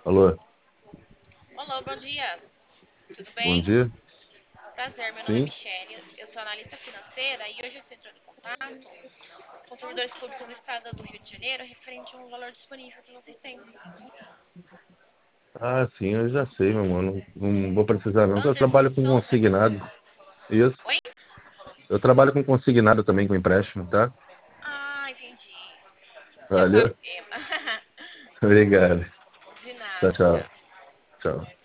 Alô, Olá, bom dia. Tudo bom bem? dia. Prazer, meu nome é Sim? Michele. Eu sou analista financeira e hoje eu estou entrando em contato com servidores públicos do estado do Rio de Janeiro referente a um valor disponível que vocês têm. Ah, sim, eu já sei, meu mano. Não vou precisar não, que eu trabalho com Anderson consignado. Santos. Isso. Oi? Eu trabalho com consignado também, com empréstimo, tá? Ah, entendi. Já sabe Valeu. o tema. Obrigado. De Tchau, nada, tchau. tchau. Tchau.